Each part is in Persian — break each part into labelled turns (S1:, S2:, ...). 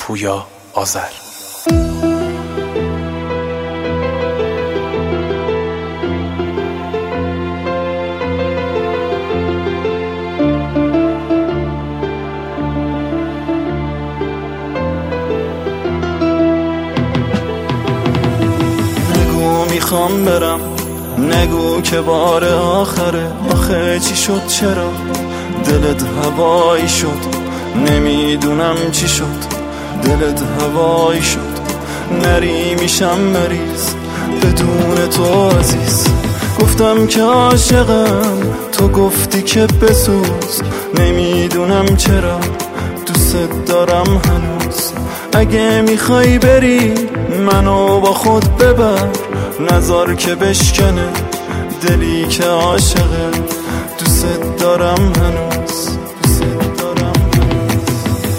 S1: پویا آذر.
S2: نگو میخوام برم، نگو که بار آخره. آخه چی شد؟ چرا دلت هوایی شد؟ نمیدونم چی شد، دلت هوایی شد. نری میشم مریض بدون تو عزیز. گفتم که عاشقم، تو گفتی که بسوز. نمیدونم چرا دوست دارم هنوز. اگه میخوای بری منو با خود ببر، نذار که بشکنه دلی که عاشقه. دوست دارم هنوز، دوست دارم هنوز.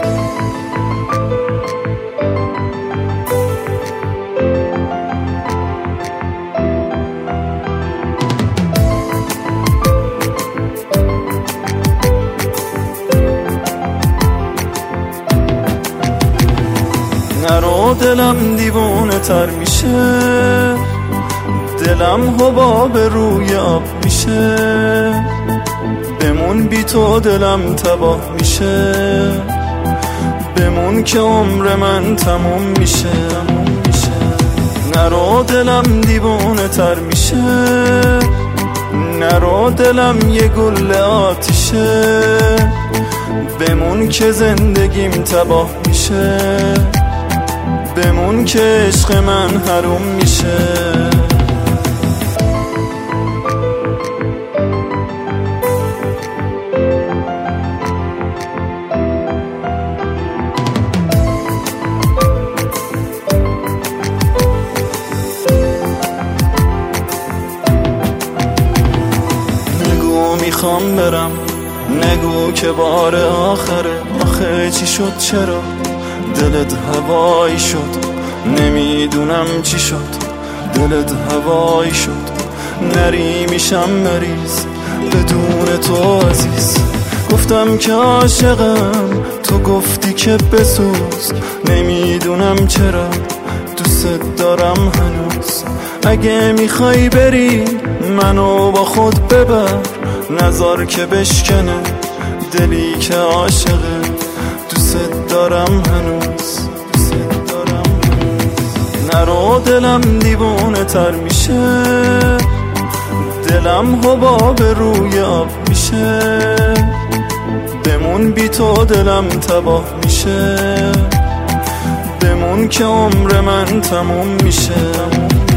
S2: نرو دلم دیوونه تر میشه، دلم حباب روی آب میشه. بمون بی تو دلم تباه میشه، بمون که عمر من تموم میشه. نرو دلم دیوونه تر میشه، نرو دلم یه گل آتیشه. بمون که زندگیم تباه میشه، بمون که عشق من حروم میشه. میخوام برم، نگو که بار آخره. آخه چی شد؟ چرا دلت هوایی شد؟ نمیدونم چی شد، دلت هوایی شد. نری میشم مریض بدون تو عزیز. گفتم که عاشقم، تو گفتی که بسوز. نمیدونم چرا دوست دارم هنوز. اگه میخوای بری منو با خود ببر، نذار که بشکنه دلی که عاشقه. دوست دارم هنوز، دوست دارم هنوز. نرو دلم دیوونه تر میشه، دلم حباب روی آب میشه. بمون بی تو دلم تباه میشه، بمون که عمر من تموم میشه.